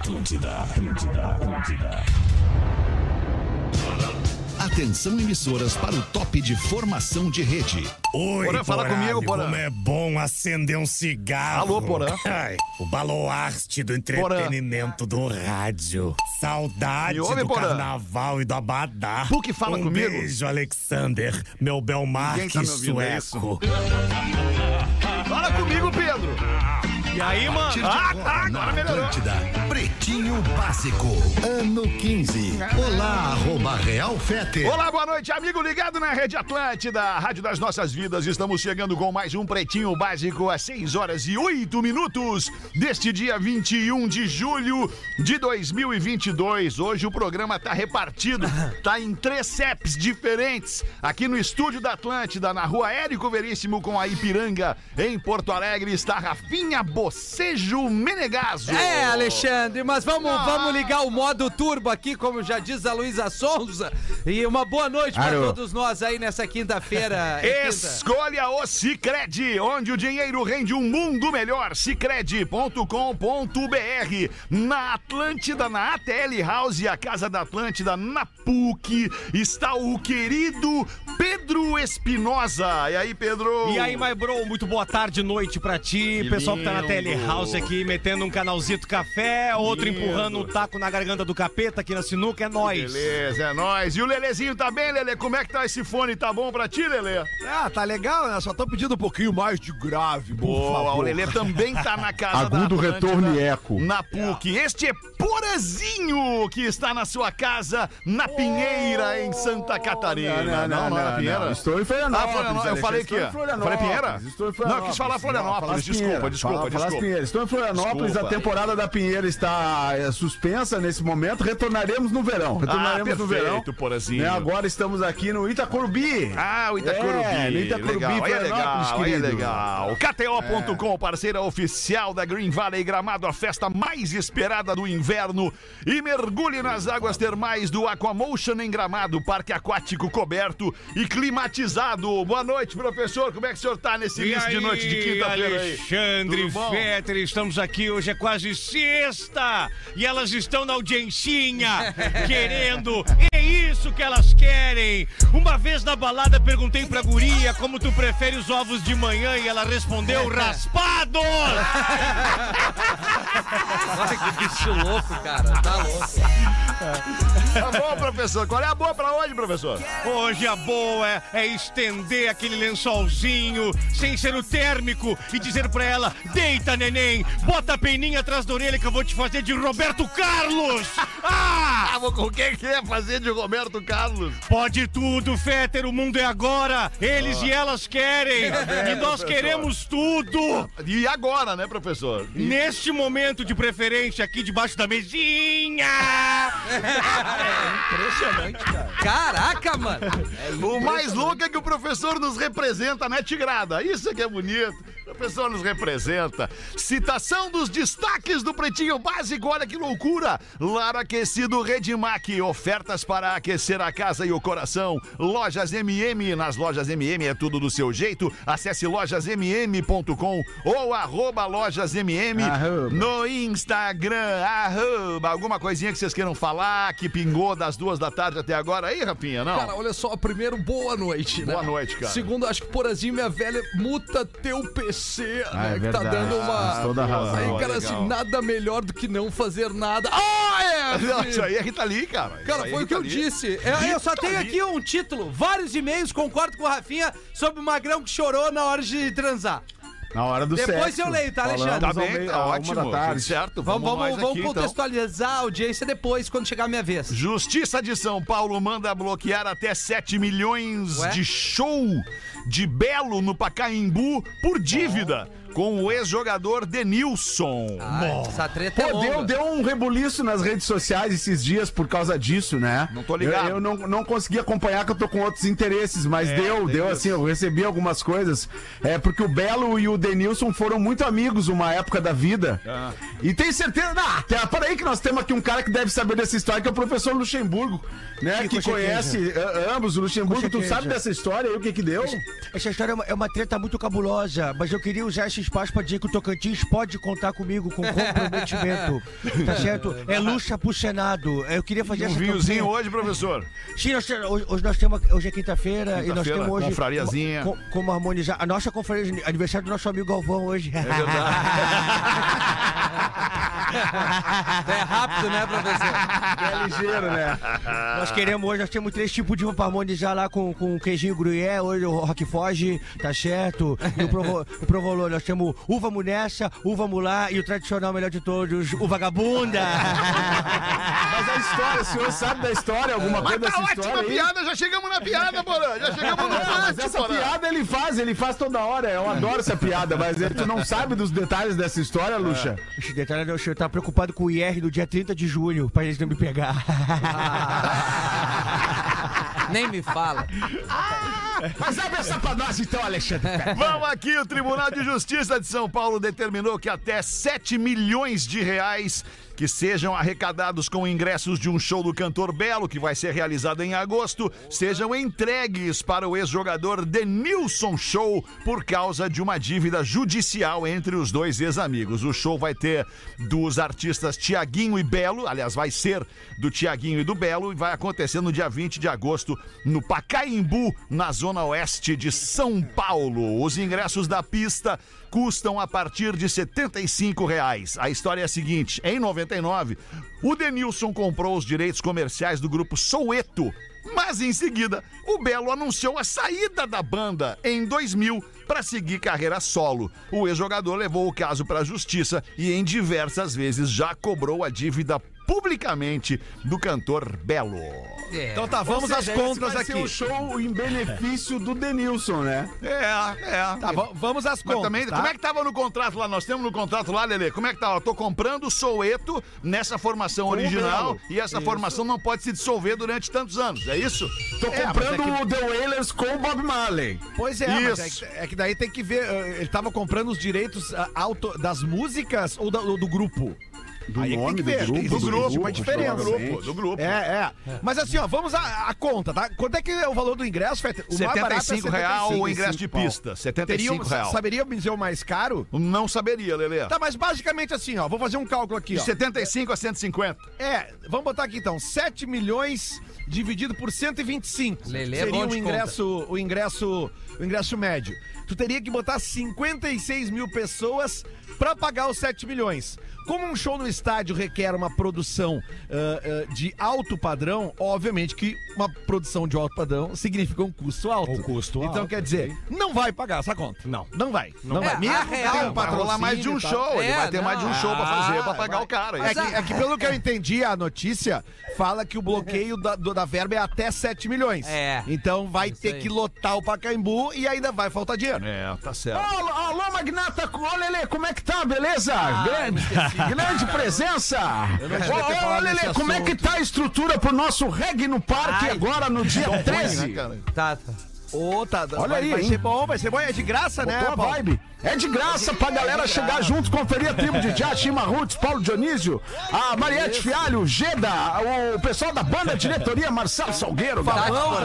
Atlântida. Atenção, emissoras, para o top de formação de rede. Oi, Porã, fala comigo, Porã. Como é bom acender um cigarro. Alô, Porã. Ai, o baluarte do entretenimento do rádio. Saudade Me ouve, do Porã? carnaval e do abadá. Tu que fala comigo. Beijo, Alexander, meu Belmarque Ninguém tá me ouvindo, é sueco. Fala comigo, Pedro. E aí, mano? Agora melhorou. Atlântida, Pretinho Básico, ano 15. Olá, @Real Fete. Olá, boa noite, amigo ligado na Rede Atlântida, a Rádio das Nossas Vidas. Estamos chegando com mais um Pretinho Básico às 6h08 deste dia 21 de julho de 2022. Hoje o programa tá repartido, tá em 3 CEPs diferentes, aqui no estúdio da Atlântida, na rua Érico Veríssimo com a Ipiranga, em Porto Alegre, está Rafinha Bocejo Menegaso. É, Alexandre, mas vamos ligar o modo turbo aqui, como já diz a Luísa Sonza. E uma boa noite para todos nós aí nessa quinta-feira. Escolha o Sicredi, onde o dinheiro rende um mundo melhor. Sicredi.com.br. Na Atlântida, na ATL House, a Casa da Atlântida, na PUC, está o querido Pedro Espinosa. E aí, Pedro? E aí, my bro, muito boa tarde, noite pra ti. Que Pessoal que tá na lindo. Telehouse aqui, metendo um canalzito café, outro Lindo. empurrando um taco na garganta do capeta aqui na sinuca, é nóis. Beleza, é nóis. E o Lelezinho tá bem, Lele? Como é que tá esse fone? Tá bom pra ti, Lele? Ah, tá legal, né? Só tô pedindo um pouquinho mais de grave, por Boa, favor. o Lele também tá na casa Agudo, da Atlântida, retorno e eco. na PUC. Este é Porazinho, que está na sua casa, na Pinheira, em Santa Catarina. Não é na Pinheira? Estou em Florianópolis. Eu falei que Falei Pinheira? Estou em Florianópolis. Não, eu quis falar Florianópolis. Desculpa. Estou em Florianópolis, Desculpa. a temporada da Pinheira está suspensa nesse momento. Retornaremos no verão. No verão. Perfeito, Porazinho. Né, agora estamos aqui no Itacorubi. O Itacorubi. No Itacorubi, legal, aí é Florianópolis, legal, aí é querido. legal. KTO.com, parceira oficial da Green Valley Gramado, a festa mais esperada do inverno. E mergulhe nas águas termais do Aquamotion em Gramado, parque aquático coberto e climatizado. Boa noite, professor. Como é que o senhor tá nesse início de noite de quinta-feira aí? Alexandre Tudo bom? Fetter, estamos aqui, hoje é quase sexta e elas estão na audiencinha querendo, é isso que elas querem. Uma vez na balada perguntei pra guria como tu prefere os ovos de manhã e ela respondeu raspados. Olha que bicho louco, cara. Tá louco. Tá bom, professor. Qual é a boa pra hoje, professor? Hoje a boa é estender aquele lençolzinho sem ser o térmico e dizer pra ela, deita, neném, bota a peninha atrás da orelha que eu vou te fazer de Roberto Carlos. O que é fazer de Roberto Carlos? Pode tudo, Fetter, o mundo é agora. Eles e elas querem. E nós professor. queremos tudo. E agora, né, professor? Neste momento de preferência aqui debaixo da mesinha. Impressionante, cara. Caraca, mano. O mais louco é que o professor nos representa, né, Tigrada? Isso é que é bonito. O professor nos representa. Citação dos destaques do Pretinho Básico. Olha que loucura. Lar aquecido Redmac. Ofertas para aquecer a casa e o coração. Lojas MM. Nas lojas MM é tudo do seu jeito. Acesse lojasmm.com ou @lojasmm no Instagram. Alguma coisinha que vocês queiram falar que pingou das 2 da tarde até agora aí, Rafinha? Não? Cara, olha só, primeiro, boa noite, né? Boa noite, cara. Segundo, acho que Porazinho, minha velha, muta teu PC, né? É Que tá verdade. dando uma... Toda razão. Aí, cara, legal. assim, nada melhor do que não fazer nada. Não, isso aí é Rita Lee, cara. Cara, Isso aí é foi o que eu Rita Lee. disse. Eu só tenho aqui um título. Vários e-mails, concordo com o Rafinha, sobre o magrão que chorou na hora de transar. Na hora do Depois sexo. eu leio, tá, Alexandre? Tá Falamos ao bem, meio- tá à 1 ótimo. da tarde. Tudo certo. Vamos nós aqui, então. contextualizar a audiência depois, quando chegar a minha vez. Justiça de São Paulo manda bloquear até 7 milhões Ué? de show de Belo no Pacaembu por dívida com o ex-jogador Denilson. Essa treta é Pô, longa. deu um rebuliço nas redes sociais esses dias por causa disso, né? Não tô ligado. Eu não consegui acompanhar, que eu tô com outros interesses, mas deu assim, eu recebi algumas coisas. Porque o Belo e o Denilson foram muito amigos uma época da vida. E tem certeza... Para aí que nós temos aqui um cara que deve saber dessa história, que é o professor Luxemburgo, né? Que conhece ambos o Luxemburgo. Tu sabe dessa história aí, o que deu? Essa história é uma treta muito cabulosa, mas eu queria usar esse espaço pra dizer que o Tocantins pode contar comigo com comprometimento. Tá certo? É luxa pro Senado. Eu queria fazer essa vinhozinho hoje, professor? Sim, hoje nós temos... Hoje é quinta-feira e nós temos hoje... Confrariazinha. Como harmonizar... A nossa conferência, aniversário do nosso amigo Galvão hoje. É verdade. É rápido, né, professor? É ligeiro, né? Nós temos 3 tipos de uva pra harmonizar lá com queijinho gruyère, hoje o Rock Foge, tá certo? E o provolone, nós temos uva munessa, uva mulá e o tradicional melhor de todos, o vagabunda. Mas a história, o senhor sabe da história, alguma coisa dessa história ótima piada, já chegamos na piada, Porã, já chegamos no mas essa piada ele faz toda hora, eu adoro essa piada, mas tu não sabe dos detalhes dessa história, Luxa? Esse detalhe é o senhor tá preocupado com o IR do dia 30 de junho, pra eles não me pegar. Nem me fala. Mas abre essa pra nós então, Alexandre. Vamos aqui, o Tribunal de Justiça de São Paulo determinou que até 7 milhões de reais que sejam arrecadados com ingressos de um show do cantor Belo, que vai ser realizado em agosto, sejam entregues para o ex-jogador Denilson Show por causa de uma dívida judicial entre os dois ex-amigos. O show vai ter dos artistas Tiaguinho e Belo, aliás, vai ser do Tiaguinho e do Belo, e vai acontecer no dia 20 de agosto no Pacaembu, na zona oeste de São Paulo. Os ingressos da pista custam a partir de R$ 75. A história é a seguinte: em 99, o Denilson comprou os direitos comerciais do grupo Soweto, mas em seguida o Belo anunciou a saída da banda em 2000 para seguir carreira solo. O ex-jogador levou o caso para a justiça e em diversas vezes já cobrou a dívida publicamente do cantor Belo. Então tá, vamos às contas aqui. Vai ser um show em benefício do Denilson, né? Tá, vamos às contas. Também, tá? Como é que tava no contrato lá? Nós temos no contrato lá, Lelê. Como é que tava? Eu tô comprando o Soweto nessa formação original e essa formação não pode se dissolver durante tantos anos. É isso? Tô comprando o The Wailers com o Bob Marley. Pois é, mas é que daí tem que ver. Ele tava comprando os direitos das músicas ou do grupo? Do aí nome tem que ver, do grupo, uma diferença. Do grupo. Mas assim, ó, vamos à conta, tá? Quanto é que é o valor do ingresso, Feta? O mais barato é R$75 o ingresso de pista. R$75. Saberia me dizer o mais caro? Não saberia, Lelê. Tá, mas basicamente assim, ó, vou fazer um cálculo aqui, de ó. 75 a 150. Vamos botar aqui então, 7 milhões dividido por 125. Lelê, seria é bom o ingresso médio. Tu teria que botar 56 mil pessoas pra pagar os 7 milhões. Como um show no estádio requer uma produção de alto padrão, obviamente que uma produção de alto padrão significa um custo alto. Então, quer dizer, não vai pagar essa conta. Não vai. Não vai. Mesmo real, vai rolar mais de um show. Ele vai ter mais de um show pra fazer, pra pagar o cara. É que pelo que eu entendi, a notícia fala que o bloqueio da verba é até 7 milhões. Então vai ter que lotar o Pacaembu e ainda vai faltar dinheiro. Tá certo. Alô, Magnata, Lelê, como é que tá? Beleza? Grande presença! Ô, Lelê, como é que tá a estrutura pro nosso reggae no parque agora no dia 13? Tá. Olha aí, vai ser bom, é de graça, né? Boa vibe. É de graça pra galera chegar junto, conferir a tribo de Jazz, Chima Roots, Paulo Dionísio, a Mariette Fialho, Geda, o pessoal da banda, diretoria, Marcelo Salgueiro, Fabão,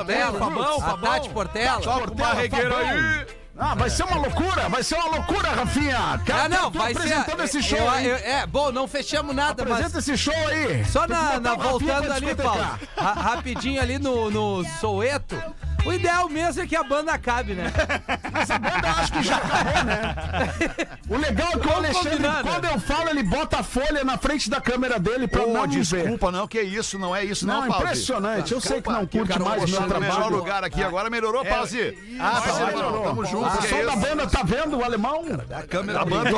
Tati Portela. Toca uma regueira aí. Vai ser uma loucura, Rafinha. Vai ser apresentando esse show aí. Bom, não fechamos nada, Apresenta esse show aí. Só voltando ali, Paulo, rapidinho ali no Soweto. O ideal mesmo é que a banda acabe, né? Essa banda acho que já acabou, né? O legal é que o Alexandre, quando eu falo, ele bota a folha na frente da câmera dele pra não ver. Desculpa, não, que isso, não é isso, não, Pause. Impressionante, eu sei que não curte mais o meu trabalho. Melhor lugar aqui agora, melhorou, Pause? Melhorou. Tamo junto. O pessoal da banda tá vendo o alemão? A câmera da banda.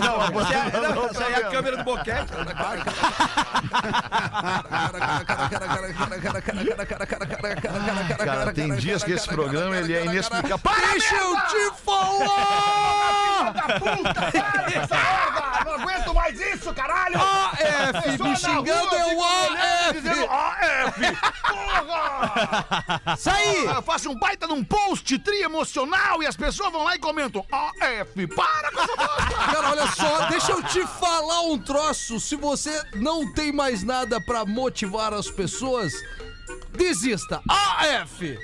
Essa aí é a câmera do boquete. Cara, tem dias que esse programa ele é inexplicável. Deixa eu te falar! Não aguento mais isso, caralho! AF, me xingando é o AF! Porra! Isso aí! Eu faço um baita num post tri-emocional e as pessoas vão lá e comentam AF, para com essa bosta! Cara, olha só, deixa eu te falar um troço. Se você não tem mais nada pra motivar as pessoas, desista. AF!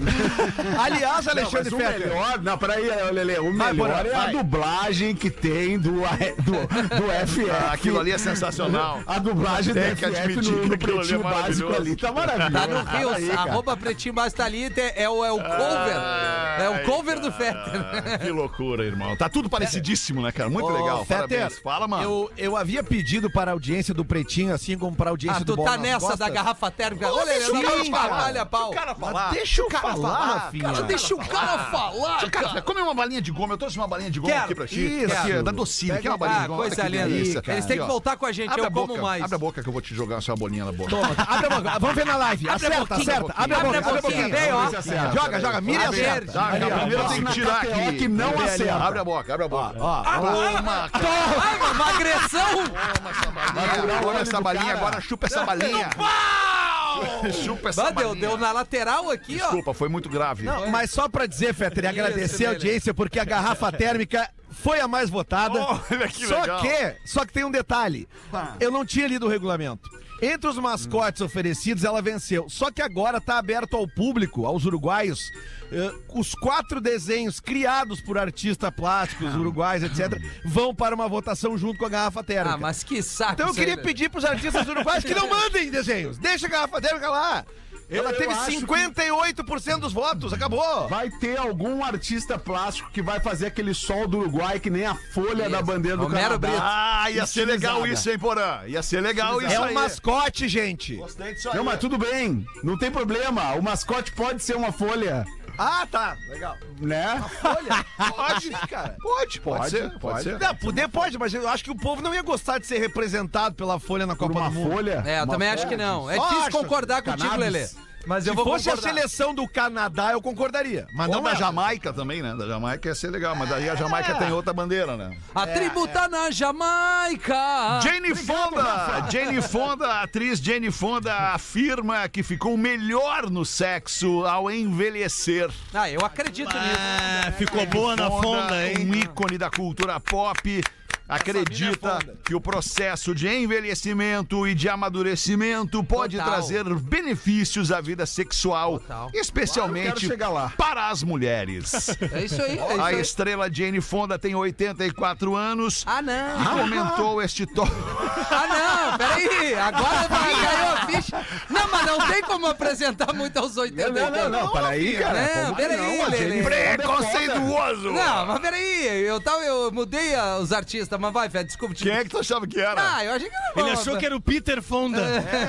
Aliás, Alexandre Fetter. Não, peraí, Lelê. O melhor é a dublagem que tem do FF. Aquilo ali é sensacional. A dublagem do Tem que FF admitir que no aquilo ali é Pretinho Básico maravilhoso. ali. Tá maravilhoso. Tá no Rio, Aí, cara. arroba Pretinho Básico tá ali, é o cover. É o cover do Fetter. Que loucura, irmão. Tá tudo parecidíssimo, né, cara? Muito legal. Fetter, Parabéns. Fala, mano. eu havia pedido para a audiência do Pretinho, assim como para a audiência do Tu Bola tá nas nessa Costas. da garrafa térmica. Olha, deixa o cara falar. olha, pau. falar. Deixa o cara falar, Rafinha. Cara, deixa o cara falar, cara. Come uma balinha de goma. Eu trouxe uma balinha de goma Quero. aqui pra ti. Isso. Aqui, da Docile. Quer uma balinha de goma? Coisa Olha que linda. delícia, Eles têm que ó. voltar com a gente, Abre eu a como boca, mais. Abre a boca que eu vou te jogar essa bolinha na boca. Abre a boca. Vamos ver na live. Acerta. Abre a boquinha. Vem, ó. Joga. Mira e acerta. Primeiro eu tenho que tirar aqui. Que não acerta. Abre a boca. Ó. Toma, cara. Ai, uma agressão. Toma essa balinha, agora chupa essa balinha. Chupa essa balinha. Deu na lateral aqui, ó. Desculpa, foi muito grave. Não, mas só pra dizer, Fetter, e agradecer a audiência, porque a garrafa térmica foi a mais votada. Olha que legal. Só que tem um detalhe. Eu não tinha lido o regulamento. Entre os mascotes oferecidos, ela venceu. Só que agora tá aberto ao público, aos uruguaios, os 4 desenhos criados por artistas plásticos uruguaios, etc., vão para uma votação junto com a garrafa térmica. Ah, mas que saco. Então eu isso aí, queria né? pedir pros artistas uruguaios que não mandem desenhos. Deixa a garrafa térmica lá. Ela teve acho 58% dos votos. Acabou. Vai ter algum artista plástico que vai fazer aquele sol do Uruguai que nem a folha da bandeira do Romero Canadá. Brito. Ah, ia ser legal isso, hein, Porã? Ia ser legal isso É um aí. mascote, gente. Gostei disso aí. Não, mas tudo bem. Não tem problema. O mascote pode ser uma folha, Ah, tá. Legal. né? Pode, cara. Pode ser. Não, poder pode, mas eu acho que o povo não ia gostar de ser representado pela Folha na Por Copa uma do Mundo. folha. É, eu uma também folha. acho que não. É Só difícil acho. concordar contigo, Cannabis. Lelê. Mas eu Se vou fosse a concordar. seleção do Canadá, eu concordaria. Mas Ou não da é. Jamaica também, né? Da Jamaica ia ser legal, mas daí a Jamaica tem outra bandeira, né? A tribo tá na Jamaica. Jane Fonda, a atriz Jane Fonda afirma que ficou melhor no sexo ao envelhecer. Ah, eu acredito nisso. Ficou boa na Fonda, hein? Um ícone da cultura pop. Acredita que o processo de envelhecimento e de amadurecimento pode Total. trazer benefícios à vida sexual, Total. especialmente Claro, quero chegar lá. para as mulheres. É isso aí. É isso A aí. estrela Jane Fonda tem 84 anos Ah, e não. comentou este tópico. Ah, não. Peraí. Agora caiu a ficha. Não, mas não tem como apresentar muito aos 80. Não, peraí, cara. Não, Como que peraí, não? A Lelê. Jenny Fonda é foda. Preconceituoso! Não, mas peraí. Eu mudei os artistas, mas vai, Fé, desculpa. Quem é que tu achava que era? Ah, eu achei que era bom. Ele achou que era o Peter Fonda.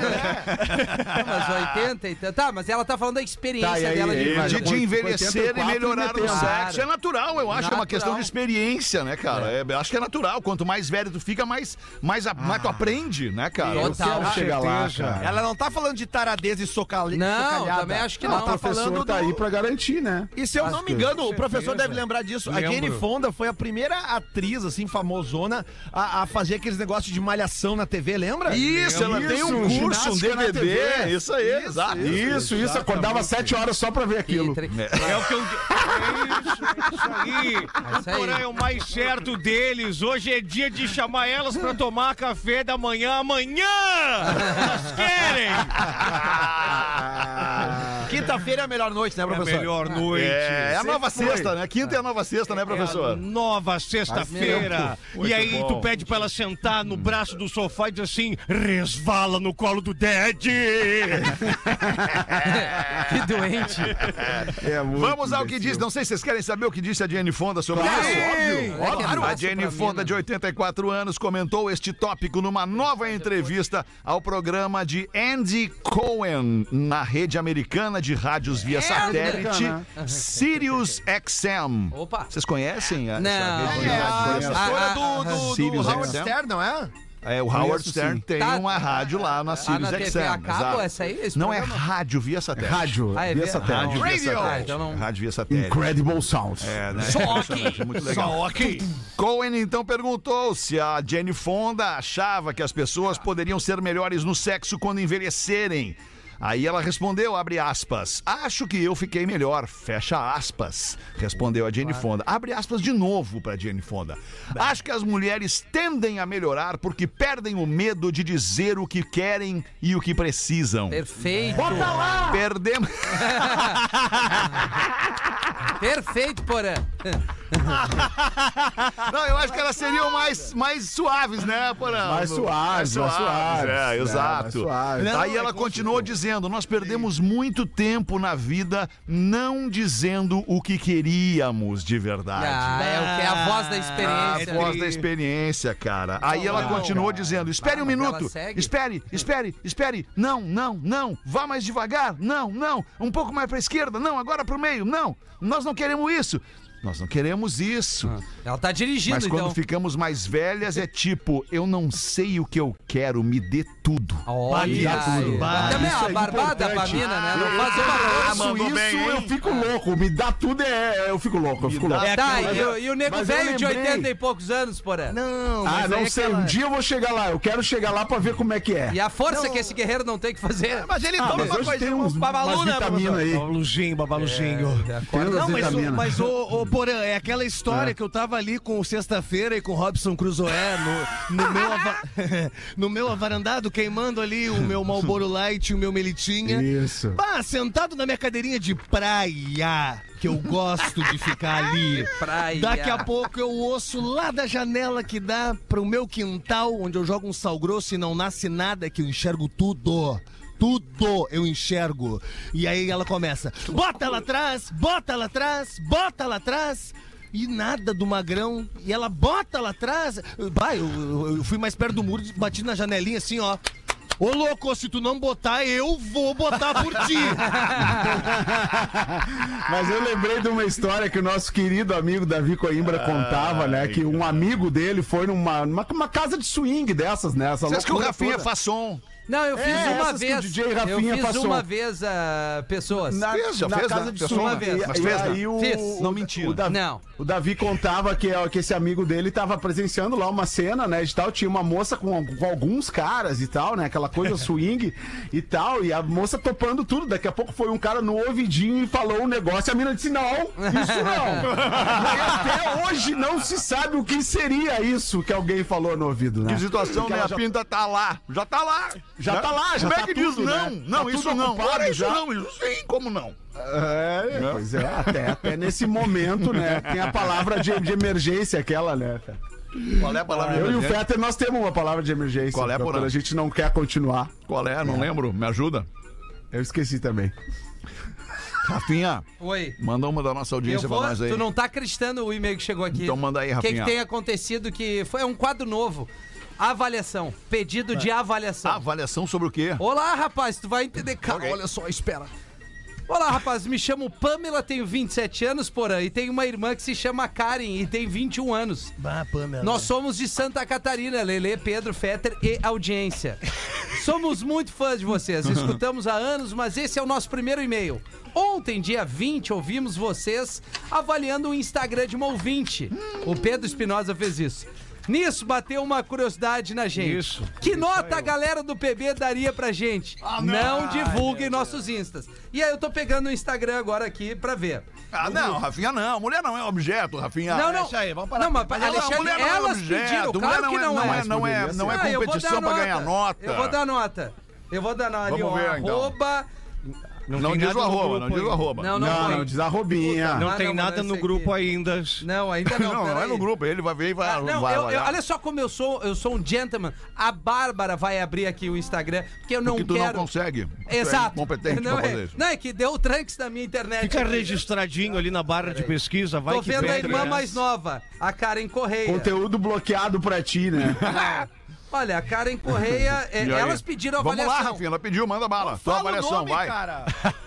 Mas 80 e tanto. Tá, mas ela tá falando da experiência Tá, e aí, dela de mas De depois envelhecer e 84 melhorar o metendo. sexo. É natural, eu acho. É uma Natural. questão de experiência, né, cara? Acho que é natural. Quanto mais velho tu fica, mais tu aprende, né, cara? Eu Total. quero chegar lá, cara. Ela não tá falando de taradeza e Não, socalhada. também acho que O não. tá professor falando tá do- aí pra garantir, né? E se eu não me engano, o professor deve lembrar disso. A Jane Fonda foi a primeira atriz, assim, famosona, a fazer aqueles negócios de malhação na TV, lembra? Isso, ela tem um curso, um ginástica na DVD. TV. Isso aí, exato. Isso, acordava 7 horas só pra ver aquilo. É o que eu. Isso aí. isso aí. Porém, é o mais certo deles. Hoje é dia de chamar elas pra tomar café da manhã. Amanhã! Elas querem! Quinta-feira é a melhor noite, né, É a professor? melhor noite. É a nova Sempre foi. sexta, né? Quinta é a nova sexta, né, É a professor? nova sexta-feira. E aí tu pede pra ela sentar no braço do sofá e diz assim: resvala no colo do Dad. Que doente. É muito Vamos ao que imbecil. diz. Não sei se vocês querem saber o que disse a Jane Fonda sobre isso. Óbvio. Claro. A Jane Fonda, de 84 anos, comentou este tópico numa nova entrevista ao programa de Andy Cohen na rede americana de rádios via satélite Sirius XM. Opa. Vocês conhecem essa Não. rede de É rádios a via satélite? professora do Sirius Howard XM? Stern, não é? O Howard Conheço, Stern sim. tem uma rádio lá na Sirius na TV XM. a cabo, exato. essa aí? Esse Não é programa? rádio via satélite. Rádio, Ah, é via via- satélite. Rádio via Radio. satélite. Então não- Rádio via satélite. Incredible Sounds. É, né? Só Impressionante, aqui. muito legal. Só aqui. Cohen então perguntou se a Jane Fonda achava que as pessoas poderiam ser melhores no sexo quando envelhecerem. Aí ela respondeu, abre aspas, acho que eu fiquei melhor, fecha aspas, respondeu a Jane Fonda. Abre aspas de novo pra Jane Fonda. Acho que as mulheres tendem a melhorar porque perdem o medo de dizer o que querem e o que precisam. Perfeito. Perdemos... Perfeito, Porã. Não, eu acho que elas seriam mais suaves, né, Porã? Mais suaves, mais suaves. É, exato. mais suaves. Aí ela continuou dizendo, nós perdemos muito tempo na vida não dizendo o que queríamos de verdade. É o que é a voz da A experiência. voz da experiência, cara. Aí ela continuou dizendo, espere um mas ela minuto, segue. espere. Não. Vá mais devagar. Não. Um pouco mais pra esquerda. Não, agora pro meio. Não. Nós não queremos isso. Nós não queremos isso. Ela tá dirigindo, Mas quando então. ficamos mais velhas é tipo, eu não sei o que eu quero, me dê tudo. Olha, tudo. também é Isso uma é barbada pra importante. mina, né? Não faz uma Faço mandou isso, bem, hein? eu fico louco. Me dá tudo, eu fico louco. Tá, e o nego mas eu velho de lembrei. 80 e poucos anos, Porã. Não, Ah, não aí sei. aquela- Um dia eu vou chegar lá. Eu quero chegar lá pra ver como é que é. E a força que esse guerreiro não tem que fazer. Mas ele Ah, toma mas uma hoje coisinha, tem uns babalu, umas né? vitamina aí. Babaluzinho. Tem Não, umas vitamina. mas o Porã, é aquela história que eu tava ali com o Sexta-feira e com o Robson Crusoe no meu avarandado, queimando ali o meu Marlboro Light e o meu Melitinha. Isso. Sentado na minha cadeirinha de praia, que eu gosto de ficar ali. Praia. Daqui a pouco eu ouço lá da janela que dá pro meu quintal, onde eu jogo um sal grosso e não nasce nada, que eu enxergo tudo. Tudo eu enxergo. E aí ela começa, bota ela atrás, bota ela atrás, bota ela atrás. E nada do Magrão. E ela bota lá atrás. Vai, eu fui mais perto do muro, bati na janelinha assim, ó. Ô louco, se tu não botar, eu vou botar por ti. Mas eu lembrei de uma história que o nosso querido amigo Davi Coimbra contava, né? Que um amigo dele foi numa casa de swing dessas, né? Essa Você acha que o loucura Rafinha toda. faz som? Não, eu fiz uma essas que o vez. DJ Rafinha Eu fiz passou. uma vez, pessoas. Na Já na fez, casa né? de Fez swing. uma vez. Mas E fez, né? aí o, Fiz. Não mentira. O Davi, Não. o Davi contava que esse amigo dele tava presenciando lá uma cena, né, de tal, tinha uma moça com alguns caras e tal, né, aquela coisa swing e tal, e a moça topando tudo, daqui a pouco foi um cara no ouvidinho e falou um negócio, e a mina disse, não, isso não. E até hoje não se sabe o que seria isso que alguém falou no ouvido, né. Que situação, Porque né? ela A já- pinta tá lá. Já tá lá. Já tá lá, já Como tá é que diz tudo, não? né? Não, Tá isso tudo não. ocupado Ora, isso já. não. Isso sim, como não? Pois é, até nesse momento, né, tem a palavra de emergência aquela, né, cara. Qual é a palavra Eu e o emergente? Fetter, nós temos uma palavra de emergência. Qual é, quando Porã? a gente não quer continuar. Qual é? Não lembro. Me ajuda. Eu esqueci também. Rafinha, Oi. manda uma da nossa Eu audiência vou, pra nós aí. tu não tá acreditando o e-mail que chegou aqui. Então manda aí, O que Rafinha. tem acontecido que foi um quadro novo. Avaliação. Pedido de avaliação. Avaliação sobre o quê? Olá, rapaz, tu vai entender. Cara, olha só, espera. Olá, rapaz, me chamo Pamela, tenho 27 anos, Porã, e tenho uma irmã que se chama Karen e tem 21 anos. Pamela. Nós somos de Santa Catarina, Lelê, Pedro, Fetter e audiência. Somos muito fãs de vocês, escutamos há anos, mas esse é o nosso primeiro e-mail. Ontem, dia 20, ouvimos vocês avaliando o Instagram de uma ouvinte. O Pedro Espinosa fez isso. Nisso, bateu uma curiosidade na gente. Isso. Que nota a galera do PB daria pra gente? Não divulguem nossos instas. E aí eu tô pegando o Instagram agora aqui pra ver. Ah, não, Rafinha não. Mulher não é objeto, Rafinha. Não, não. Deixa aí, vamos parar. Não, mas Não, Alexandre, mulher não é elas objeto. pediram, Mulher claro que não é. Não é Ah, eu vou competição dar pra ganhar nota. Eu vou dar nota. Eu vou dar nota ali, Vamos ó. ver, então. Arroba. Não tem diz o nada no arroba, grupo não diz o aí. arroba. Não, diz a Robinha. Não Ah, tem não, nada mas no esse grupo aqui- ainda. Não, ainda não. Não, é peraí. no grupo. Ele vai ver e vai, Ah, não, vai avaliar. olha só como eu sou um gentleman. A Bárbara vai abrir aqui o Instagram, porque eu não Porque tu quero. não consegue. Tu Exato. é competente não, pra fazer isso. não, é que deu tranques na minha internet. Fica registradinho ali na barra de pesquisa, vai Tô que vendo a pega, irmã né? mais nova, a Karen Correia. Conteúdo bloqueado pra ti, né? Olha, a Karen Correia, elas pediram Vamos avaliação. lá, Rafinha, ela pediu, manda bala. Tua avaliação, vai. Cara.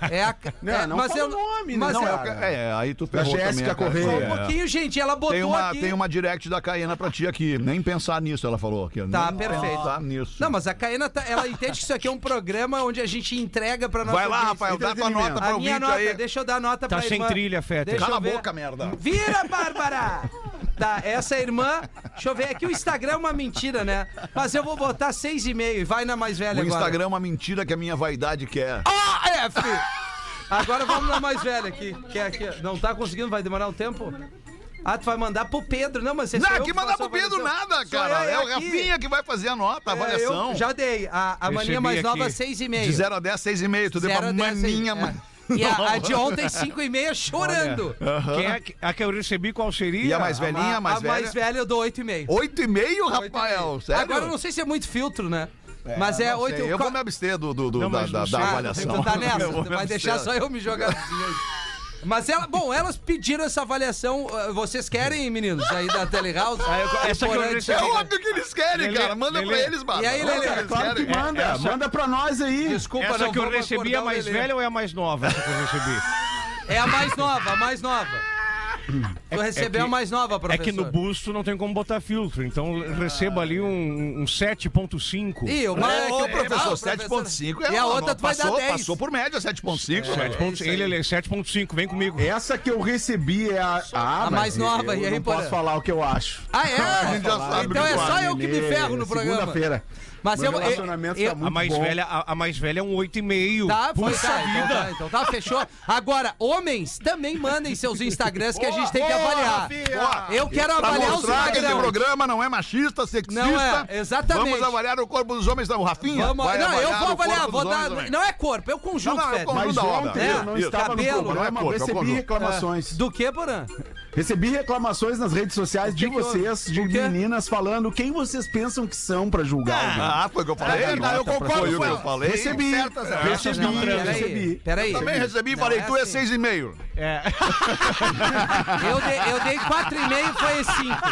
Não mas fala eu o nome, mas né, eu- cara? Aí tu Da ferrou Jéssica também. Correia. Só um pouquinho, gente, ela botou aqui. Tem uma direct da Caena pra ti aqui. Nem pensar nisso, ela falou aqui. Tá, Nem perfeito. pensar nisso. Não, mas a Caena, ela entende que isso aqui é um programa onde a gente entrega pra nossa Vai lá, audiência. Rafael, dá tua nota pra A o minha vídeo nota, aí. deixa eu dar a nota Tá pra sem irmã. trilha, Fetter. Deixa Cala eu a ver. boca, merda. Vira, Bárbara! Tá, essa irmã, deixa eu ver, aqui o Instagram é uma mentira, né? Mas eu vou botar 6,5 e vai na mais velha O agora. Instagram é uma mentira que a minha vaidade quer. F! Agora vamos na mais velha aqui. Que é aqui. Não tá conseguindo? Vai demorar um tempo? Ah, tu vai mandar pro Pedro. Não, mas esse Não, que mandar pro Pedro nada, cara. É o Rafinha que vai fazer a nota, a avaliação. Eu já dei. A maninha Recebi mais aqui. nova, 6,5. De 0 a 10, 6,5. Tu deu 0 pra a 10, maninha, 6, mano. E a de ontem, 5,5, chorando. Quem é a que eu recebi, qual seria? E a mais velhinha, a mais a velha? mais velha eu dou 8,5. 8,5, Rafael? Sério? Agora eu não sei se é muito filtro, né? Mas é 8. Eu vou me abster mas não sei. da avaliação. Tu tá nessa, Eu vou tu me vai deixar abster. só eu me jogar assim hoje. Mas elas pediram essa avaliação. Vocês querem, meninos, aí da Telehouse? essa que eu recebi. É óbvio que eles querem, Lelê, cara. Manda pra Lelê. eles, mano. E aí, Lelê? Eles Claro que querem. manda. Manda pra nós aí. Desculpa, Essa não que eu vamos recebi é acordar a o mais Lelê. velha ou é a mais nova? Essa que eu recebi? É a mais nova, a mais nova. Tu recebeu a mais nova, É professor. que no busto não tem como botar filtro, então receba ali um 7.5. Ih, o mais Ô, professor, 7,5 é E a outra tu vai dar 10. Passou por média, 7,5. Ele é 7.5, vem comigo. Essa que eu recebi é a mais nova, e aí, eu não posso Porã? falar o que eu acho. Ah, é? A gente já sabe Então é do só ar, eu que me ferro no programa. Segunda-feira. Mas Meu eu... relacionamento tá muito bom. A mais velha é um 8,5. Tá, foi, Puxa tá, vida. então tá, fechou. Agora, homens, também mandem seus Instagrams que a gente tem que avaliar. Eu quero Pra avaliar os mostrar que esse Instagrams. programa não é machista, sexista. Não é, exatamente. Vamos avaliar o corpo dos homens. O Rafinha Vamos... vai Não, eu avaliar vou o avaliar, corpo vou dos dar... homens também. Não é corpo, é o conjunto, Não, é o velho. conjunto. Mas da obra. ontem eu não Isso. estava Cabelo, no programa, não é corpo, é o recebi conjunto. reclamações. Do que, Porã? Recebi reclamações nas redes sociais de que houve? vocês, de O quê? meninas falando quem vocês pensam que são pra julgar alguém. Ah, foi o que eu falei. verdade, eu concordo Foi o com que eu ela. falei. Recebi, recebi. Peraí. Também recebi e falei, Não, é tu é assim. 6,5. Eu dei 4,5, foi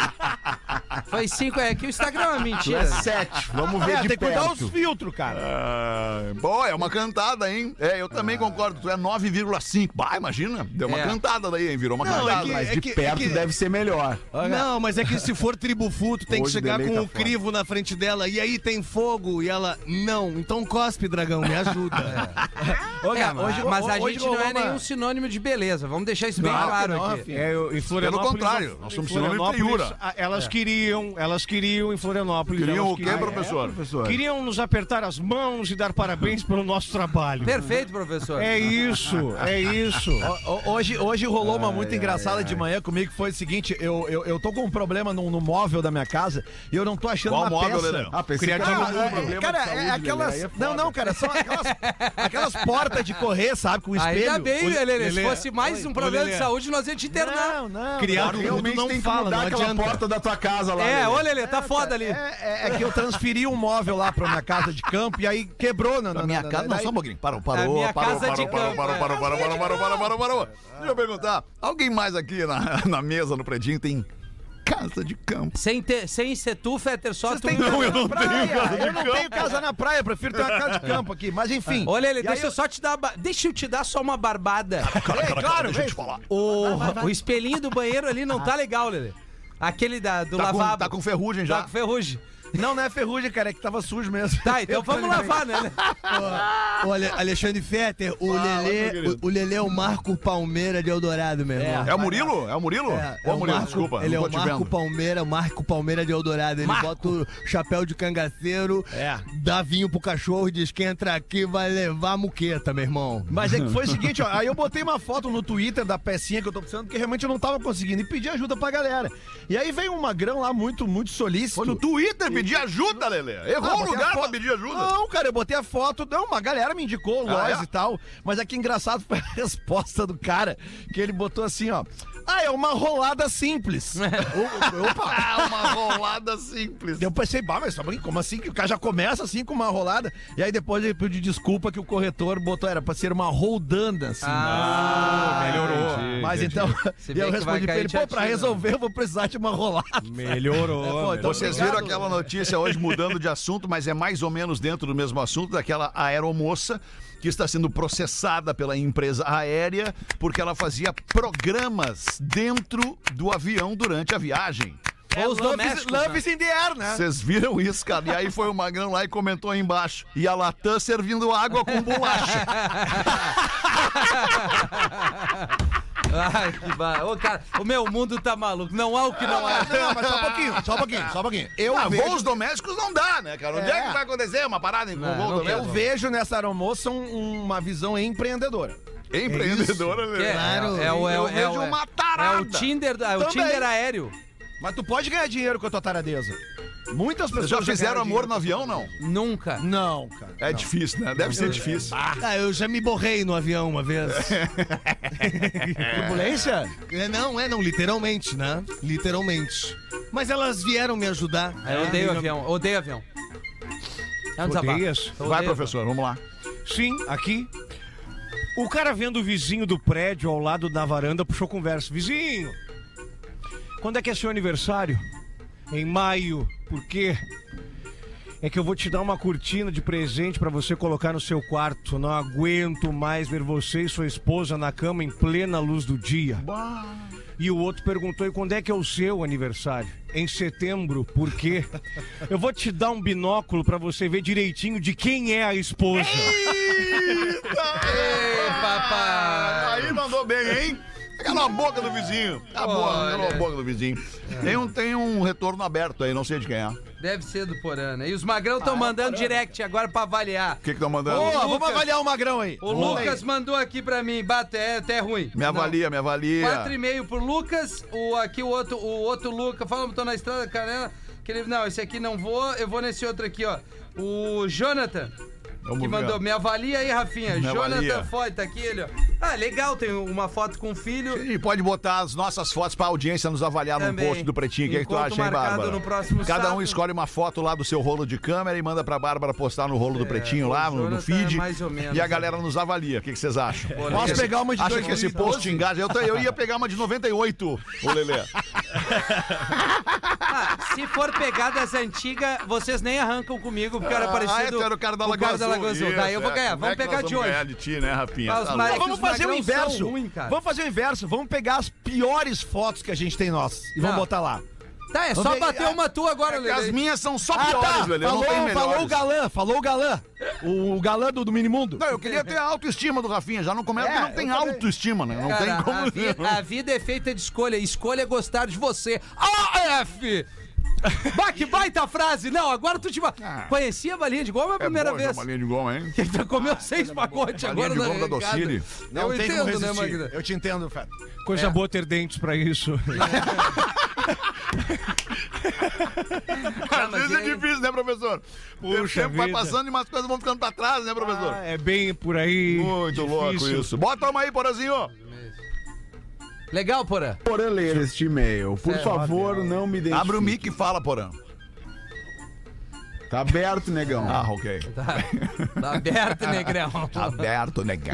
5. Foi 5, é que o Instagram é uma Tu mentira. é 7, vamos ver de Tem que cuidar perto. os filtros, cara. Boa, é uma cantada, hein? É, eu também concordo. Tu é 9,5. Bah, imagina. Deu uma É. cantada daí, hein? Virou uma Não, cantada. Mas de perto deve ser melhor. Não, mas é que se for tribufu, tu tem que Hoje chegar delay com tá o foda. crivo na frente dela. E aí tem fogo. E ela, não. Então cospe, dragão, me ajuda. Mas a hoje gente não é rolou uma- nenhum sinônimo de beleza. Vamos deixar isso bem Não, claro não, aqui. Em Florianópolis, contrário, nós somos sinônimo de feiura. Elas queriam em Florianópolis. Queriam elas o quê, professor? Professor. Queriam nos apertar as mãos e dar parabéns pelo nosso trabalho. Perfeito, professor. É isso, é isso. Hoje rolou uma muito engraçada de manhã comigo, que foi o seguinte, eu tô com um problema no móvel da minha casa e eu não tô achando Qual uma móvel, peça. Lelê? Ah, pensei que Criativo. era algum problema Cara, de saúde, é aquelas... Lelê, aí é foda. não, cara, são aquelas portas de correr, sabe, com espelho. Ainda bem, Lelê. Se Lelê. fosse mais um problema de Lelê. saúde, nós ia te internar. Não. Criado mudo Realmente não tem que fala, mudar não aquela adianta. porta da tua casa lá. É, Lelê. ô Lelê, tá foda ali. É que eu transferi um móvel lá pra minha casa de campo e aí quebrou na Na minha casa, não, só um pouquinho. Parou. A minha Parou. casa de campo, Parou. Deixa eu perguntar. Alguém mais aqui na mesa, no predinho, tem casa de campo? Sem ser tu, Fetter, só tu. Não, eu não praia. tenho casa de Eu não campo. tenho casa na praia, prefiro ter uma casa de campo aqui, mas enfim. Ô, Lelê, E deixa aí eu só te dar. Deixa eu te dar só uma barbada. Claro, deixa eu te falar. O espelhinho do banheiro ali não tá legal, Lelê. Aquele do lavabo. Tá com ferrugem já. Tá com ferrugem. Não é ferrugem, cara, é que tava sujo mesmo. Tá, então vamos lavar, né? Olha, Alexandre Fetter, o Lelê é o Marco Palmeira de Eldorado, meu irmão. É o Murilo? É o Murilo? Ô, Murilo, desculpa. Ele é não o tô te Marco vendo. Palmeira de Eldorado. Ele bota o chapéu de cangaceiro, dá vinho pro cachorro e diz: quem entrar aqui vai levar a muqueta, meu irmão. Mas é que foi o seguinte, ó, aí eu botei uma foto no Twitter da pecinha que eu tô precisando, porque realmente eu não tava conseguindo, e pedi ajuda pra galera. E aí veio um magrão lá muito solícito. Foi no Twitter pedir ajuda, Lelê. Errou o botei lugar a pra foto. pedir ajuda. Não, cara, eu botei a foto. Não, uma galera me indicou, Lois é? e tal. Mas aqui engraçado foi a resposta do cara, que ele botou assim, ó. Ah, é uma rolada simples. Opa! Uma rolada simples. Eu pensei, mas como assim? Que o cara já começa assim com uma rolada. E aí depois ele pediu desculpa que o corretor botou, era pra ser uma roldana, assim. Melhorou. entendi, Mas entendi. então, Se e bem eu que respondi vai pra ele, cair, pô, te pra atira. resolver eu vou precisar de uma rolada. Melhorou. Pô, então, Vocês obrigado. viram aquela notícia hoje mudando de assunto, mas é mais ou menos dentro do mesmo assunto, daquela aeromoça que está sendo processada pela empresa aérea porque ela fazia programas dentro do avião durante a viagem. Ou os domésticos, Love né? is in the air, né? Vocês viram isso, cara? E aí foi o Magrão lá e comentou aí embaixo. E a Latam servindo água com bolacha. Ai, que ba... Ô, cara, o meu mundo tá maluco. Não há o que não há. Não, mas só um pouquinho. Eu vejo... Voos domésticos não dá, né, cara? Onde é que vai acontecer uma parada em voo doméstico? Eu vejo nessa aeromoça uma visão empreendedora. Empreendedora, né? Eu vejo uma tarada. É o Tinder, o Também. Tinder aéreo. Mas tu pode ganhar dinheiro com a tua taradeza. Muitas pessoas Vocês já fizeram ganharam amor dinheiro. no avião, não? Nunca. Não, cara. É difícil, né? Deve ser difícil. Eu já me borrei no avião uma vez. Turbulência? Não, literalmente, né? Literalmente. Mas elas vieram me ajudar. Eu odeio avião. Odeio avião. É um desabafo. Odeias? Eu Vai, odeio professor, vamos lá. Sim, aqui. O cara vendo o vizinho do prédio ao lado da varanda puxou conversa. Vizinho, quando é que é seu aniversário? Em maio. Por quê? É que eu vou te dar uma cortina de presente pra você colocar no seu quarto. Não aguento mais ver você e sua esposa na cama em plena luz do dia. E o outro perguntou, e quando é que é o seu aniversário? Em setembro. Por quê? Eu vou te dar um binóculo pra você ver direitinho de quem é a esposa. Ei, papai. Aí mandou bem, hein? Cala a boca do vizinho. Cala a boca do vizinho. Tem um retorno aberto aí, não sei de quem é. O Deve ser do Porã, né? E os magrão estão mandando direct agora pra avaliar. que estão mandando? Pô, vamos Lucas. avaliar o Magrão aí. O Lucas mandou aqui pra mim, bate, é até ruim. Me avalia, me avalia. 4,5 pro Lucas, o outro Lucas, fala, tô na estrada, Canela, que ele, não, esse aqui não vou, eu vou nesse outro aqui, ó. O Jonathan, Vamos que ver. mandou, me avalia aí, Rafinha. Me Jonathan avalia. Foy, tá aqui ele, ó. Ah, legal, tem uma foto com o filho. E pode botar as nossas fotos pra audiência nos avaliar Também. no post do Pretinho. O que tu Encontro acha, hein, marcado Bárbara? no próximo Cada um sábado. escolhe uma foto lá do seu rolo de câmera e manda pra Bárbara postar no rolo do Pretinho lá, o no Jonathan feed. é mais ou menos. E a galera nos avalia. O que vocês acham? Posso pegar uma de Acha que esse 2012? post engaja? Eu ia pegar uma de 98, o Lelê. Ah, se for pegar das antigas, vocês nem arrancam comigo, porque era parecido. tu era o cara da com Lagoa Azul. Daí eu vou ganhar. Como é Vamos que pegar nós de vamos hoje. ganhar de ti, né, Rafinha? Ah, os Tá mare- louco. Vamos fazer o magrão são inverso. ruim, cara. Vamos fazer o inverso. Vamos pegar as piores fotos que a gente tem nós e vamos Tá. botar lá. Tá, é só Vamos ver- bater uma tua agora, É que as Lelê. minhas são só piores, Lelê. Eu não tenho melhores. Falou o galã. O galã do Minimundo. Não, eu queria ter a autoestima do Rafinha. Já não começa porque não tem eu também. autoestima, né? Não Cara, tem como. a vida é feita de escolha. Escolha é gostar de você. AF! Bah, que baita frase! Não, agora tu te... Conhecia a balinha de goma a primeira vez? Uma linha de goma, hein? Que tu comeu 6 pacotes balinha agora de na goma da regada. Docile. Não Eu tem como entendo, né, resistir. Magda? Eu te entendo, Fé. Coisa boa ter dentes pra isso. Às vezes é difícil, né, professor? O Puxa tempo vai vida. passando e umas coisas vão ficando pra trás, né, professor? É bem por aí. Muito louco Difícil. isso. Bota uma aí, Porazinho. Legal, Porã. Porã ler este e-mail. Por favor, não me identifique. Abre o mic e fala, Porã. Tá aberto, negão. Ah, ok. Tá aberto, negrão. Tá aberto, negão.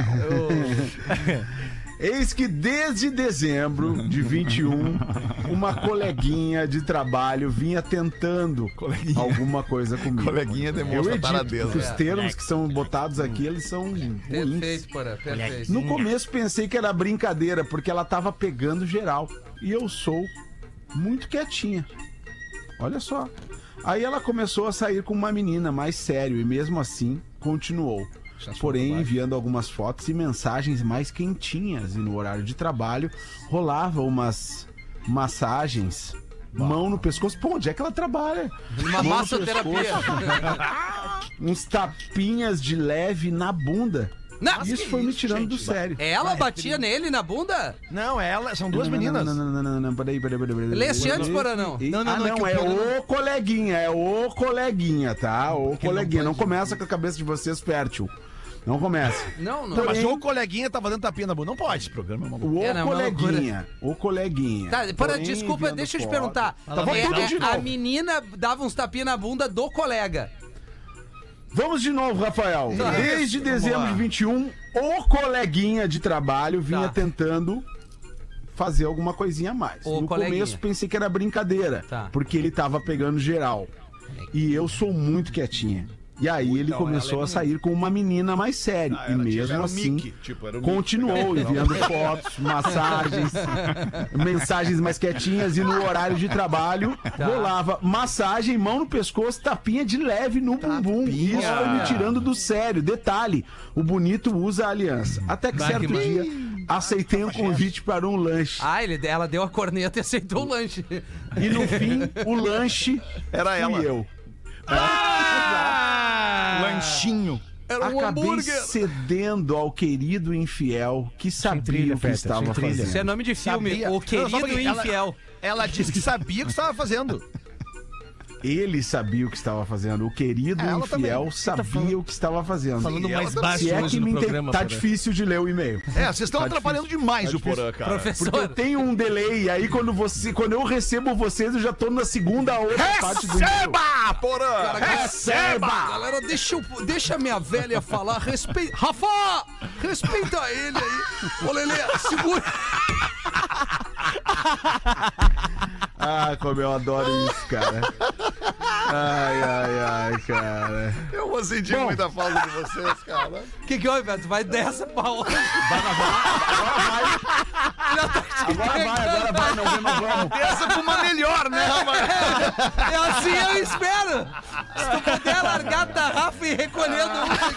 Eis que desde dezembro de 21, uma coleguinha de trabalho vinha tentando alguma coisa comigo. Coleguinha demonstra Eu edito, taradeza. porque os termos que são botados aqui, eles são ruins. Perfeito, Porã, perfeito. No começo pensei que era brincadeira, porque ela tava pegando geral. E eu sou muito quietinha. Olha só. Aí ela começou a sair com uma menina mais sério e mesmo assim continuou. Porém, enviando algumas fotos e mensagens mais quentinhas. E no horário de trabalho rolava umas massagens, mão no pescoço. Pô, onde é que ela trabalha? Uma Mão no massoterapia. pescoço, uns tapinhas de leve na bunda. Não, Isso foi me tirando do sério. ela batia nele na bunda? Não, são duas meninas. Não, peraí. Lê esse antes, Porã, não. Não, é o coleguinha, tá? O coleguinha. Não começa com a cabeça de vocês fértil. Não comece. Não. Não, mas o coleguinha tava dando tapinha na bunda. Não pode, esse programa é uma loucura. O coleguinha. Tá, desculpa, deixa eu te perguntar. A menina dava uns tapinhas na bunda do colega. Vamos de novo, Rafael. Desde dezembro de 21, o coleguinha de trabalho vinha tentando fazer alguma coisinha a mais. No começo pensei que era brincadeira, porque ele tava pegando geral. E eu sou muito quietinha. E aí ele começou a sair com uma menina mais séria. E mesmo assim, continuou enviando fotos, massagens, mensagens mais quietinhas. E no horário de trabalho, rolava massagem, mão no pescoço, tapinha de leve no bumbum. Isso foi me tirando do sério. Detalhe, o bonito usa a aliança. Até que certo dia, aceitei um convite para um lanche. Ela deu a corneta e aceitou o lanche. E no fim, o lanche era ela. Eu. Lanchinho. Era um hambúrguer. Cedendo ao querido infiel que sabia o que estava fazendo. Isso é nome de filme, O Querido Infiel. Ela disse que sabia o que estava fazendo. Ele sabia o que estava fazendo. O querido infiel sabia o que estava fazendo. Falando mais baixo se é que no programa. Tá difícil de ler o e-mail. Vocês estão atrapalhando demais o Porã, cara. Professor. Porque eu tenho um delay, e aí quando eu recebo vocês, eu já tô na segunda ou outra parte do e-mail. Receba, Porã! Receba! Galera, deixa minha velha falar. Rafa! Respeita ele aí. Ô, Lelê, segura. Como eu adoro isso, cara. Ai, cara. Eu vou sentir muita falta de vocês, cara. O que houve, Beto? Vai dessa pra outra. Agora vai, não renovamos. Essa pra uma melhor, né, rapaz? É assim eu espero. Se tu puder largar a tarrafa e ir recolhendo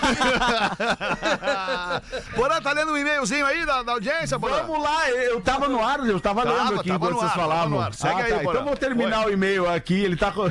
Porã, tá lendo um e-mailzinho aí da audiência, Porã? Vamos lá, eu tava no ar, eu tava lendo aqui enquanto vocês falavam. Segue aí, Porã. Então vou terminar o e-mail aqui, ele tá...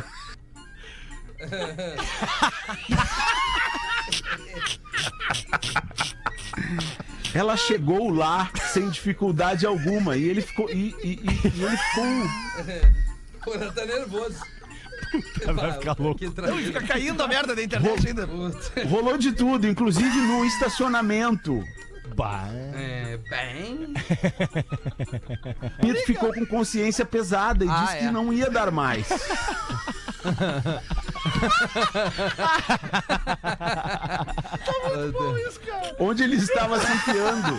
Ela chegou lá sem dificuldade alguma e ele ficou ele ficou. Porra, tá nervoso. Vai ficar louco. Não, fica caindo a merda da internet ainda. Rolou de tudo, inclusive no estacionamento. Bem. Ele ficou com consciência pesada e disse que não ia dar mais. Onde ele estava se enfiando.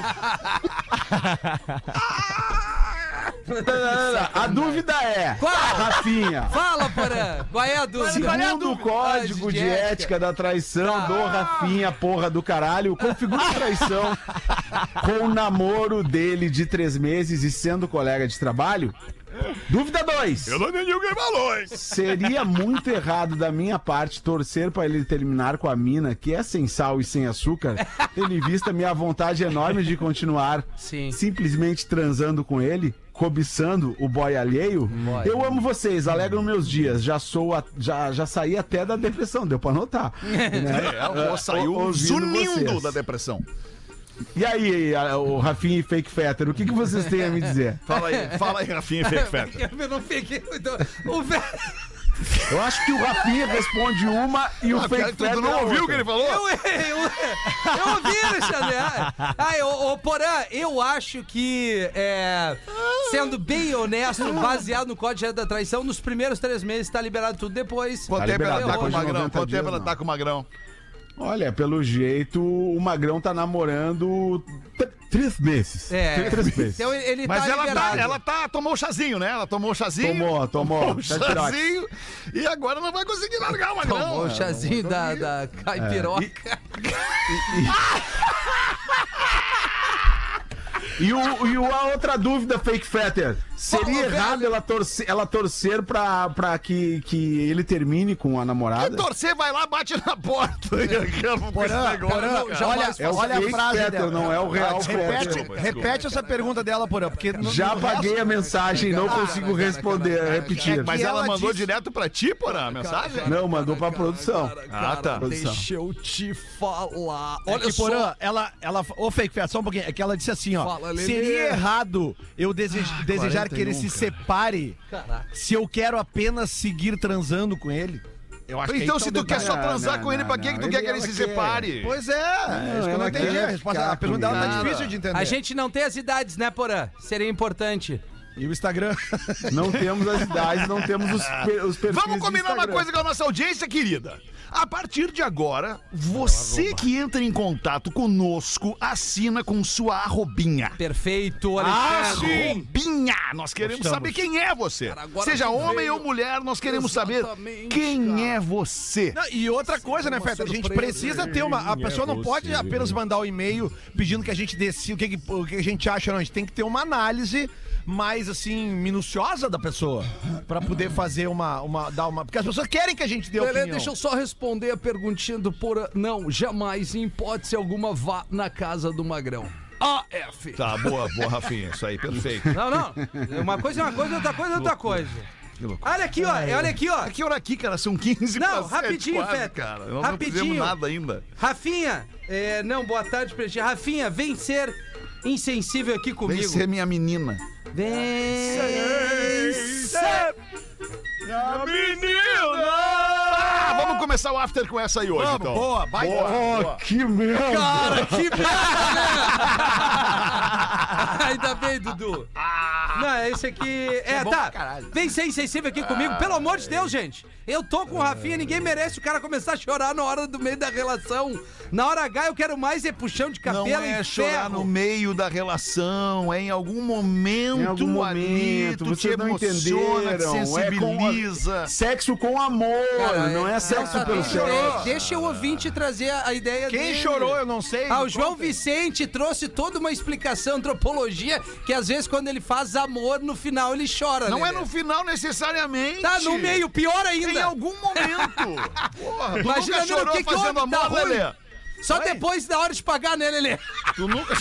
A dúvida é, qual? Rafinha. Fala, Porã. Qual é a dúvida? Segundo o código de ética da traição do Rafinha, porra do caralho, configura a traição com o namoro dele de 3 meses e sendo colega de trabalho? Dúvida 2. Eu não entendi o que ele falou, hein? Seria muito errado da minha parte torcer pra ele terminar com a mina, que é sem sal e sem açúcar, tendo em vista minha vontade enorme de continuar simplesmente transando com ele, cobiçando o boy alheio? Eu amo vocês, alegram meus dias. Já saí até da depressão, deu pra notar. Né? Saiu zunindo da depressão. E aí, o Rafinha e Fake Fetter, o que vocês têm a me dizer? Fala aí, Rafinha e Fake Fetter. Eu não fiquei muito... Eu acho que o Rafinha responde uma e o Fake Fetter tu não ouviu o que ele falou? Eu ouvi, Alexandre. Porã, eu acho que, sendo bem honesto, baseado no Código da Traição, nos primeiros 3 meses tá liberado tudo, depois... Quanto tempo ela tá com o Magrão? Quanto tempo ela tá com o Magrão? Olha, pelo jeito, o Magrão tá namorando 3 meses. 3 meses. Então ele mas tá ela tomou o chazinho, né? Ela tomou o chazinho. Tomou o chazinho. E agora não vai conseguir largar o Magrão. Tomou o chazinho da caipiroca. E a outra dúvida, Fake Fetter, seria errado ela torcer pra que ele termine com a namorada? E torcer, vai lá, bate na porta. Olha a frase dela. Não é o real Repete essa pergunta dela, Porã, porque... Já apaguei a mensagem, não consigo repetir. Mas ela mandou direto pra ti, Porã, a mensagem? Não, mandou pra produção. Tá. Deixa eu te falar. Olha só. Porã, ela... Ô, Fake Fetter, só um pouquinho. É que ela disse assim, ó. Seria errado eu desejar que ele se separe se eu quero apenas seguir transando com ele? Eu acho que Então, aí se tá o tu quer só Não, transar não, com ele, pra não, que tu não. quer que ele se separe? Pois é, isso que eu não ela entendi. quer A resposta, ficar a pergunta dela tá comigo. difícil de entender. A gente não tem as idades, né, Porã? Seria importante. E o Instagram? Não temos as idades, não temos os perfis. Vamos do combinar uma Instagram. coisa com a nossa audiência querida. A partir de agora, você que entra em contato conosco, assina com sua arrobinha. Perfeito, Alexandre. Arrobinha! Nós queremos saber quem é você. Cara, agora Seja que homem veio. ou mulher, nós queremos saber Exatamente, quem é você. Não, e outra coisa, né, Feta? A gente precisa ter uma. A pessoa não pode apenas mandar o e-mail pedindo que a gente decida o que a gente acha, não. A gente tem que ter uma análise mais, assim, minuciosa da pessoa. Pra poder fazer dar uma. Porque as pessoas querem que a gente dê opinião. Deixa eu só responder a perguntinha do Porã. Não, jamais, em hipótese alguma, vá na casa do Magrão. AF. Tá, boa, Rafinha. Isso aí, perfeito. Não. Uma coisa é uma coisa, outra coisa é outra coisa. Olha aqui, ó. Olha aqui, ó. Que hora aqui, cara? São 15 Não, pra 7, rapidinho, quase, Feta. cara. Nós Rapidinho. não fizemos nada ainda. Rafinha, não, boa tarde pra ti. Rafinha, vem ser insensível aqui Vem comigo. ser minha menina. Vem ser. Ah, vamos começar o after com essa aí hoje, Vamos, então. boa, vai. Boa. Que merda! Cara, que merda, né? Ainda bem, Dudu. Não, esse aqui... bom tá. pra caralho. Vem ser insensível aqui comigo. Pelo amor de Deus, gente. Eu tô com o Rafinha, ninguém merece o cara começar a chorar na hora do meio da relação. Na hora H, eu quero mais é puxão de cabelo Não é e chorar ferro. no meio da relação, é em algum momento, Em algum ali, momento, tu te vocês não emociona, te entenderam. sensibiliza. Sexo com amor, Cara, não é sexo tá, pelo sexo. deixa o ouvinte trazer a ideia Quem dele. chorou, eu não sei. Ah, o João Conta. Vicente trouxe toda uma explicação, antropologia, que às vezes quando ele faz amor, no final ele chora, Não né? é no final necessariamente. Tá no meio, pior ainda. Em algum momento. Porra, tu Imagina, nunca chorou que fazendo houve? Tá amor, ruim. Lelê? Só depois da hora de pagar, né, Lelê? Tu nunca...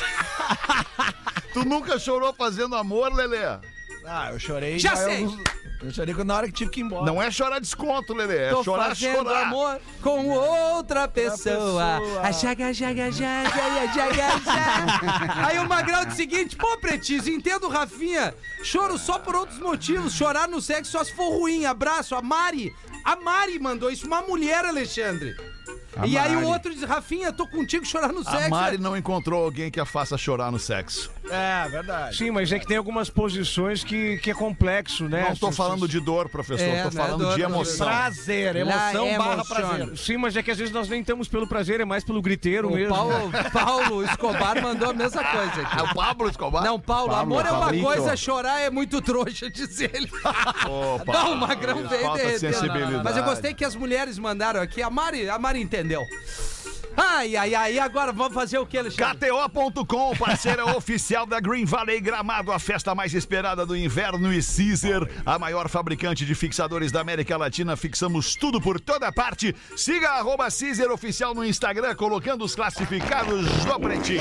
tu nunca chorou fazendo amor, Lelê? Ah, eu chorei. Já sei. Eu chorei na hora que tive que ir embora. Não é chorar desconto, Lelê. É Tô chorar, fazendo chorar. amor com outra pessoa. A jaga, jaga, jaga, jaga, jaga, jaga. Aí o Magrão disse o seguinte, pô, Pretis, entendo, Rafinha. Choro só por outros motivos. Chorar no sexo só se for ruim. Abraço, a Mari. A Mari mandou isso, uma mulher, Alexandre. E aí o outro diz, Rafinha, tô contigo chorar no sexo. A Mari não encontrou alguém que a faça chorar no sexo. É, verdade. Sim, mas é que tem algumas posições que é complexo, né? Não tô falando de dor, professor. É, tô não é falando dor, de não é emoção. Prazer, emoção La barra emotion. prazer. Sim, mas é que às vezes nós nem estamos pelo prazer, é mais pelo griteiro mesmo. O Paulo Escobar mandou a mesma coisa É aqui. o Pablo Escobar? Não, Paulo, amor é uma Pablito. coisa, chorar é muito trouxa, diz ele. Opa, Não, o Magrão veio falta derretendo. sensibilidade. Mas eu gostei que as mulheres mandaram aqui. A Mari entendeu. Ai, agora vamos fazer o que, Alexandre? KTO.com, parceira oficial da Green Valley Gramado, a festa mais esperada do inverno, e Caesar, a maior fabricante de fixadores da América Latina. Fixamos tudo por toda parte. Siga @Caesar Oficial no Instagram, colocando os classificados do Pretinho.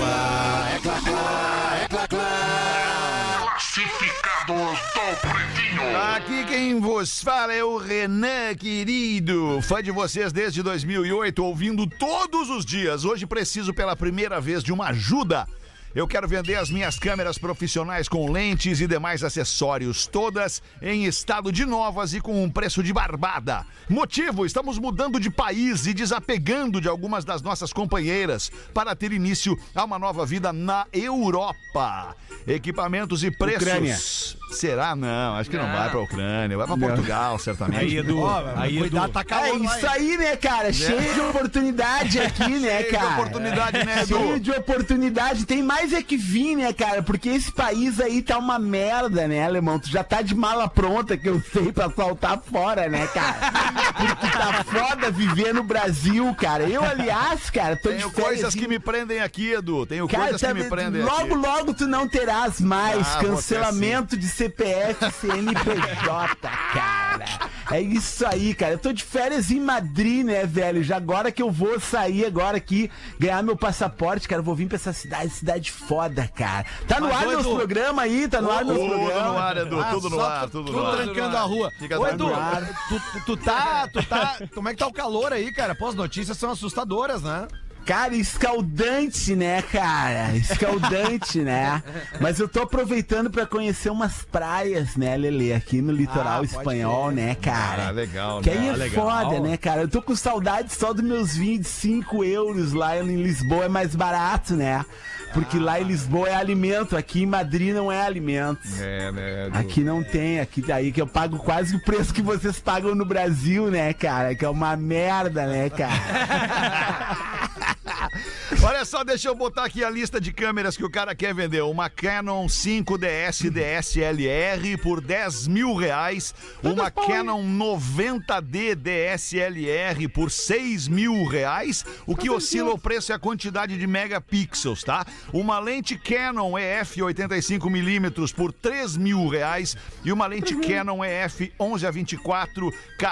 Classificados do Pretinho. Aqui quem vos fala é o Renan, querido. Fã de vocês desde 2008, ouvindo todos os dias. Hoje preciso pela primeira vez de uma ajuda. Eu quero vender as minhas câmeras profissionais com lentes e demais acessórios, todas em estado de novas e com um preço de barbada. Motivo: estamos mudando de país e desapegando de algumas das nossas companheiras para ter início a uma nova vida na Europa. Equipamentos e preços. Ucrânia. Será? Não, acho que não vai pra Ucrânia, vai pra Portugal, certamente. Aí, Edu, Cuidado, tá É calor lá, isso aí, né, cara? Cheio de oportunidade aqui, né, Cheio de cara? oportunidade, né, Edu? Cheio de oportunidade. Tem mais é que vir, né, cara? Porque esse país aí tá uma merda, né, alemão? Tu já tá de mala pronta, que eu sei, pra saltar fora, né, cara? Porque tá foda viver no Brasil, cara. Eu, aliás, cara, tô Tenho de férias. coisas que me prendem aqui, Edu. Tenho Cara, coisas que me prendem aqui. logo, logo tu não terás mais Ah, vou ter cancelamento de CPF, CNPJ, cara. É isso aí, cara. Eu tô de férias em Madrid, né, velho? Já agora que eu vou sair agora aqui, ganhar meu passaporte, cara, eu vou vir pra essa cidade foda, cara. Tá no Mas, ar ô, meus Edu, programas aí, tá no ar meus Tudo no programas. ar, Edu. Tudo no ar, tudo no ar. trancando a rua. Fica Ô, Edu, tranquilo. tu tá. Como é que tá o calor aí, cara? Pô, as notícias são assustadoras, né? Cara, escaldante, né, cara? Escaldante, né? Mas eu tô aproveitando pra conhecer umas praias, né, Lelê? Aqui no litoral espanhol, né, cara? Legal, Que aí é foda, né, cara? Eu tô com saudade só dos meus 25 euros lá em Lisboa, é mais barato, né? Porque lá em Lisboa é alimento, aqui em Madrid não é alimento. né? Aqui não tem, aqui daí que eu pago quase o preço que vocês pagam no Brasil, né, cara? Que é uma merda, né, cara? Olha só, deixa eu botar aqui a lista de câmeras que o cara quer vender. Uma Canon 5DS DSLR por R$10.000. Uma Canon 90D DSLR por R$6.000. O que oscila o preço é a quantidade de megapixels, tá? Uma lente Canon EF 85mm por R$3.000. E uma lente Canon EF 11-24,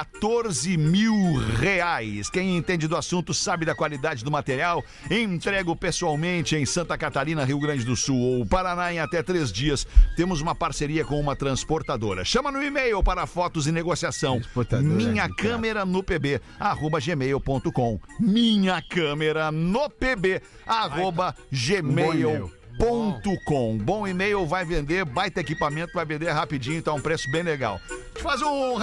R$14.000. Quem entende do assunto sabe da qualidade do material. Entrego pessoalmente em Santa Catarina, Rio Grande do Sul ou Paraná em até 3 dias. Temos uma parceria com uma transportadora. Chama no e-mail para fotos e negociação. Minha câmera no pb @gmail.com. Minha câmera no pb @gmail.com. Bom e-mail, vai vender, baita equipamento, vai vender rapidinho, tá um preço bem legal. Faz um